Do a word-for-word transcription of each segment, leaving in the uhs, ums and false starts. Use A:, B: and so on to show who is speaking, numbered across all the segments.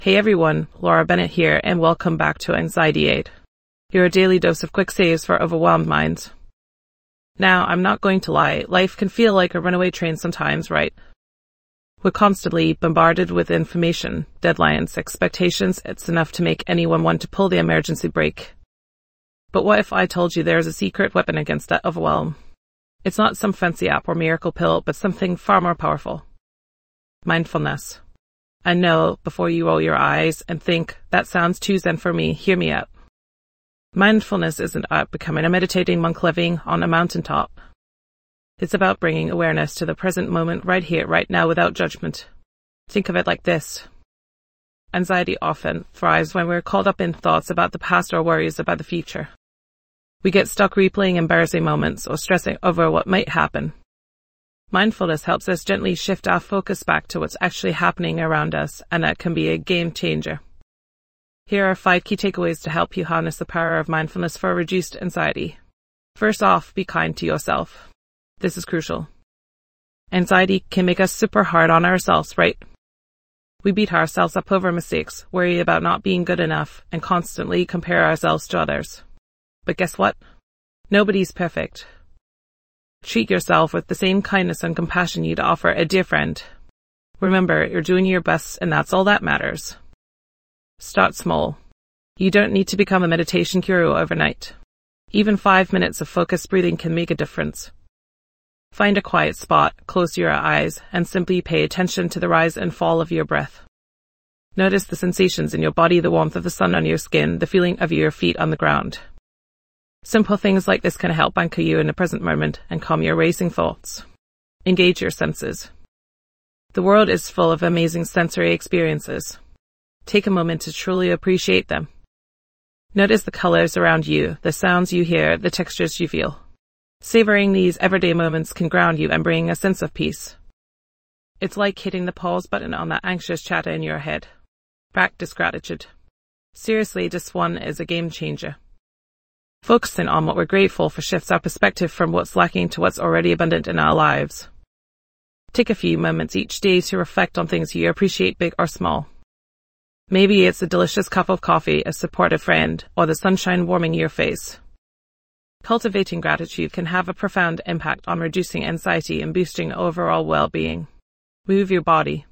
A: Hey everyone, Laura Bennett here, and welcome back to Anxiety Aid, your daily dose of quick saves for overwhelmed minds. Now, I'm not going to lie, life can feel like a runaway train sometimes, right? We're constantly bombarded with information, deadlines, expectations. It's enough to make anyone want to pull the emergency brake. But what if I told you there's a secret weapon against that overwhelm? It's not some fancy app or miracle pill, but something far more powerful. Mindfulness. And no, before you roll your eyes and think, that sounds too zen for me, hear me out. Mindfulness isn't about becoming a meditating monk living on a mountaintop. It's about bringing awareness to the present moment right here, right now, without judgment. Think of it like this. Anxiety often thrives when we're caught up in thoughts about the past or worries about the future. We get stuck replaying embarrassing moments or stressing over what might happen. Mindfulness helps us gently shift our focus back to what's actually happening around us, and that can be a game changer. Here are five key takeaways to help you harness the power of mindfulness for reduced anxiety. First off, be kind to yourself. This is crucial. Anxiety can make us super hard on ourselves, right? We beat ourselves up over mistakes, worry about not being good enough, and constantly compare ourselves to others. But guess what? Nobody's perfect. Treat yourself with the same kindness and compassion you'd offer a dear friend. Remember, you're doing your best, and that's all that matters. Start small. You don't need to become a meditation guru overnight. Even five minutes of focused breathing can make a difference. Find a quiet spot, close your eyes, and simply pay attention to the rise and fall of your breath. Notice the sensations in your body, the warmth of the sun on your skin, the feeling of your feet on the ground. Simple things like this can help anchor you in the present moment and calm your racing thoughts. Engage your senses. The world is full of amazing sensory experiences. Take a moment to truly appreciate them. Notice the colors around you, the sounds you hear, the textures you feel. Savoring these everyday moments can ground you and bring a sense of peace. It's like hitting the pause button on that anxious chatter in your head. Practice gratitude. Seriously, this one is a game changer. Focusing on what we're grateful for shifts our perspective from what's lacking to what's already abundant in our lives. Take a few moments each day to reflect on things you appreciate, big or small. Maybe it's a delicious cup of coffee, a supportive friend, or the sunshine warming your face. Cultivating gratitude can have a profound impact on reducing anxiety and boosting overall well-being. Move your body.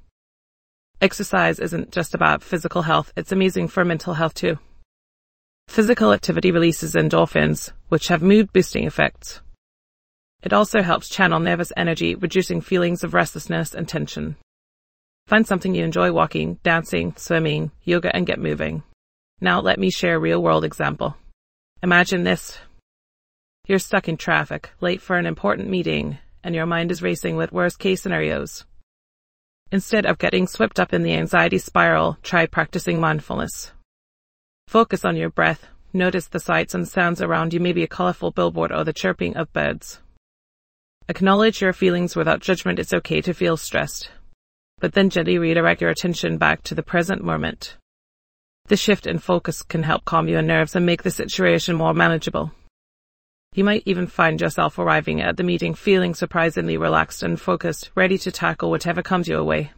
A: Exercise isn't just about physical health, it's amazing for mental health too. Physical activity releases endorphins, which have mood-boosting effects. It also helps channel nervous energy, reducing feelings of restlessness and tension. Find something you enjoy: walking, dancing, swimming, yoga, and get moving. Now let me share a real-world example. Imagine this. You're stuck in traffic, late for an important meeting, and your mind is racing with worst-case scenarios. Instead of getting swept up in the anxiety spiral, try practicing mindfulness. Focus on your breath. Notice the sights and sounds around you, maybe a colorful billboard or the chirping of birds. Acknowledge your feelings without judgment. It's okay to feel stressed. But then gently redirect your attention back to the present moment. This shift in focus can help calm your nerves and make the situation more manageable. You might even find yourself arriving at the meeting feeling surprisingly relaxed and focused, ready to tackle whatever comes your way.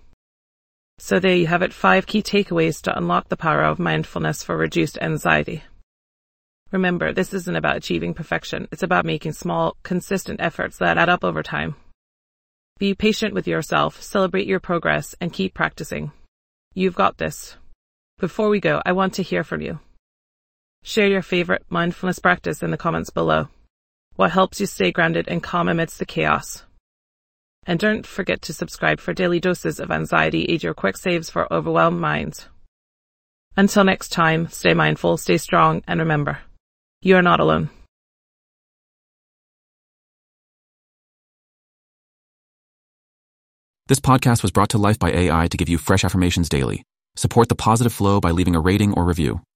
A: So there you have it, five key takeaways to unlock the power of mindfulness for reduced anxiety. Remember, this isn't about achieving perfection. It's about making small, consistent efforts that add up over time. Be patient with yourself, celebrate your progress, and keep practicing. You've got this. Before we go, I want to hear from you. Share your favorite mindfulness practice in the comments below. What helps you stay grounded and calm amidst the chaos? And don't forget to subscribe for daily doses of Anxiety Aid, your quick saves for overwhelmed minds. Until next time, stay mindful, stay strong, and remember, you are not alone.
B: This podcast was brought to life by A I to give you fresh affirmations daily. Support the positive flow by leaving a rating or review.